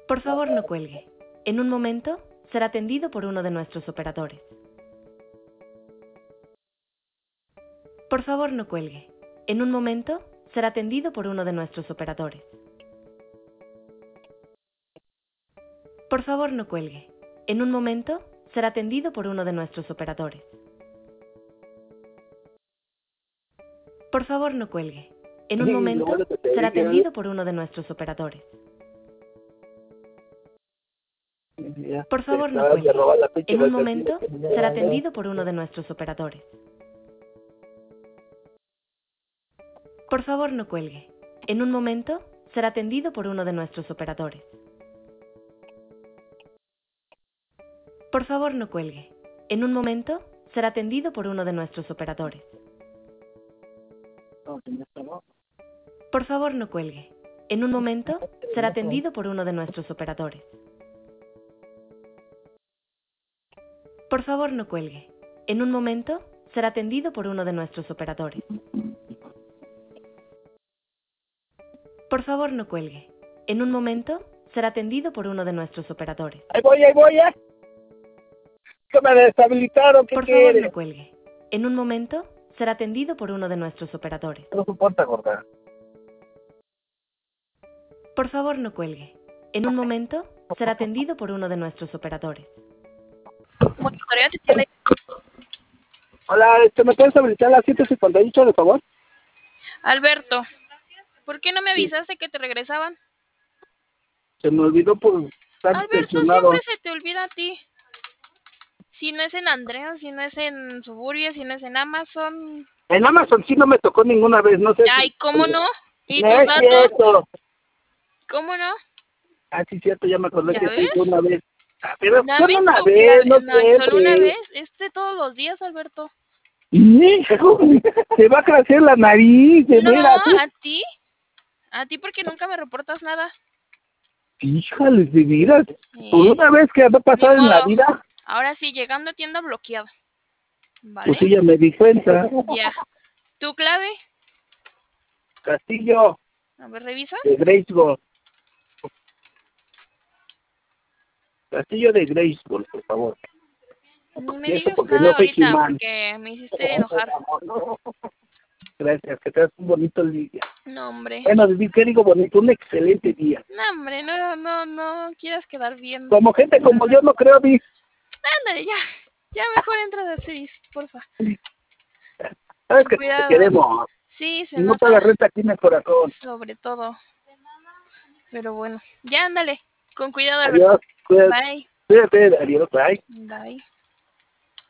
Por favor, no cuelgue. En un momento, será atendido por uno de nuestros operadores. Por favor, no cuelgue. En un momento, será atendido por uno de nuestros operadores. Por favor, no cuelgue. En un momento, será atendido por uno de nuestros operadores. Por favor, no cuelgue. En un momento, será atendido por uno de nuestros operadores. Por favor, no cuelgue. En un momento, será atendido por uno de nuestros operadores. Por favor, no cuelgue. En un momento, será atendido por uno de nuestros operadores. Por favor, no cuelgue. En un momento, será atendido por uno de nuestros operadores. Por favor, no cuelgue. En un momento, será atendido por uno de nuestros operadores. Por favor, no cuelgue. En un momento, será atendido por uno de nuestros operadores. Por favor, no cuelgue. En un momento, será atendido por uno de nuestros operadores. Ahí voy, ¿eh? ¿Que me deshabilitaron? ¿Qué Por favor, quiere? no cuelgue. En un momento, será atendido por uno de nuestros operadores. No soporta, gorda. Por favor, no cuelgue. En un momento, será atendido por uno de nuestros operadores. Monitorea te tiene. Hola, ¿me puedes habilitar las 7:58, de favor? Alberto, ¿por qué no me avisaste que te regresaban? Se me olvidó por estar Alberto, tensionado. siempre se te olvida a ti. Si no es en Andrea, si no es en Suburbia, si no es en Amazon. En Amazon sí no me tocó ninguna vez, no sé. Ay, ¿cómo no? ¿Y No tus es datos? cierto. ¿Cómo no? Ah, sí, cierto, ya me acordé ¿Ya que ves? sí, una vez. Ah, pero Dame solo una tu vez, clave. no No, y solo una siempre. vez. Todos los días, Alberto. Hijo, se va a crecer la nariz, de No, veras. a ti. A ti porque nunca me reportas nada. Híjole, de veras. Sí. Por una vez que va a pasar Ni en la modo. vida, Ahora sí, llegando a tienda bloqueada. ¿Vale? pues sí, ya me di cuenta. Ya. ¿Tu clave? Castillo A ver, revisa. de Graceville. Castillo de Graceville, por favor. Ni me Y eso digas porque nada no soy ahorita He-Man. porque me hiciste enojar. Gracias, que tengas un bonito día. No, hombre. Bueno, ¿qué digo bonito? Un excelente día. No, hombre, no quieras quedar bien. Como gente como yo no creo, Di. Ándale, ya. Ya mejor entra de series, porfa. Sabes que te Cuidado. queremos. Sí, se Y no nota. paga renta aquí en el corazón. Sobre todo. Pero bueno. Ya, ándale. Con cuidado, Alberto. Adiós. Cuídate. Bye. Cuídate. Adiós. Bye. Bye.